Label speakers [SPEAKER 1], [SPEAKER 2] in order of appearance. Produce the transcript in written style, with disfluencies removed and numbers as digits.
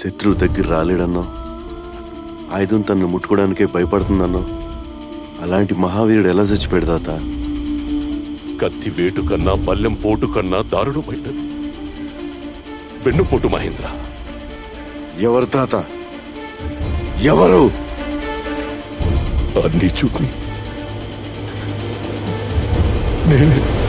[SPEAKER 1] శత్రువు దగ్గర రాలేడన్నావు, ఆయుధం తనను ముట్టుకోవడానికే భయపడుతుందన్నావు. అలాంటి మహావీరుడు ఎలా చచ్చిపోయాడు తాత?
[SPEAKER 2] కత్తి వేటు కన్నా బల్లెం పోటు కన్నా దారుణమైనది వెన్నుపోటు మహేంద్ర.
[SPEAKER 1] ఎవరు తాత? ఎవరు?
[SPEAKER 2] ఆ నీచుడిని నేనే.